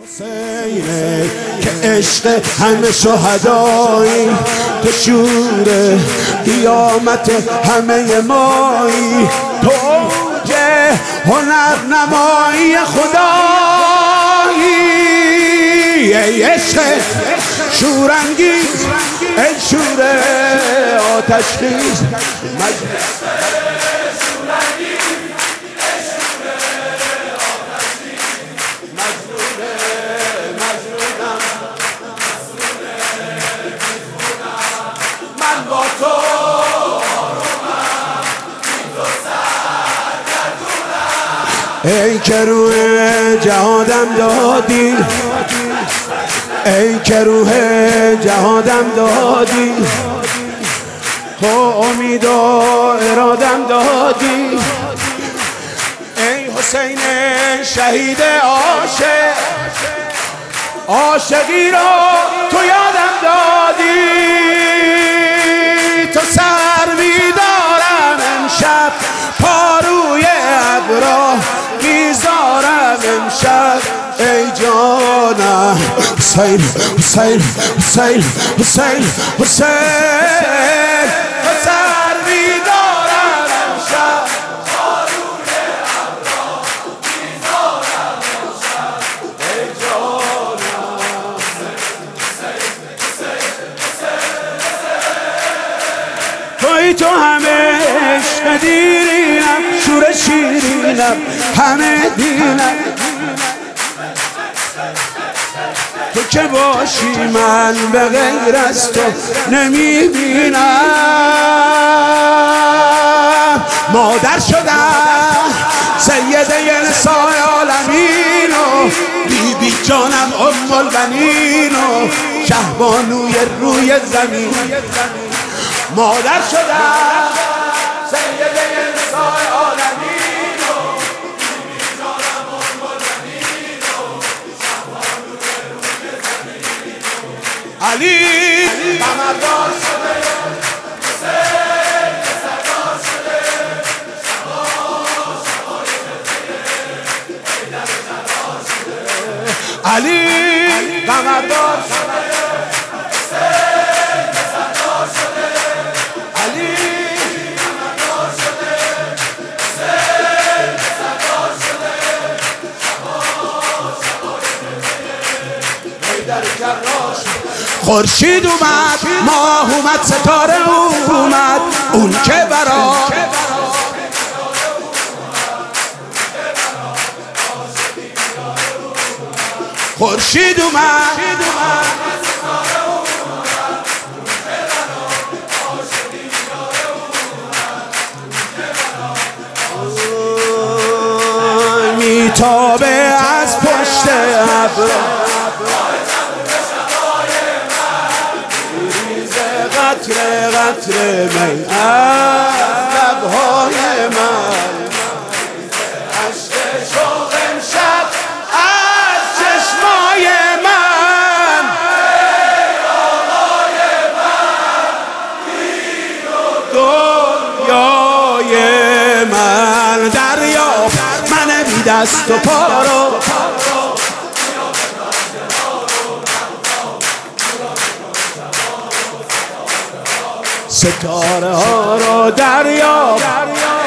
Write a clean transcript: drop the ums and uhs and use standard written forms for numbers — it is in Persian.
حسینه که عشق همه شهدایی، تو شور قیامت همه مایی، تو که هنر نمایی خدایی. ای عشق شورانگیز، ای شور آتشخیز، ای که روح جهادم دادی، ای که روح جهادم دادی، امید و ارادم دادی. ای حسین شهید عاشق، عاشقی را تو یادم دادی. تو سروی دارم امشب، پاروی ابرا میذارم امشب. ای جانم حسین حسین حسین حسین حسین، تو سروی دارم امشب، پاروی ابرا میذارم امشب. ای جانم حسین حسین حسین، توی تو همه عشق دیرینم، شور شیرینم همه دینم. تو که باشی من به غیر از تو نمیبینم. مادر شدم سیده نسای عالمین و بی بی جانم ام البنین و شهبانوی روی زمین. مادر شدم سیده نسای عالمین و بی بی جانم ام البنین و شهبانوی روی زمین. علی قمردان شده، حسین سردار شده، علی قمردان شده، حسین سردار شده، علی قمردان شده، حسین سردار شده، حیدر کرار شده. خورشید اومد، ماه اومد، ستاره اومد، اون که برا خورشید اومد، میتابه از پشت ابرا، قطره قطره می از لبهای من، عشق شوق امشب از چشمای من. ای آقای من، دنیای من، دریاب من بی دست و پا رو، ستاره ها رو دریاب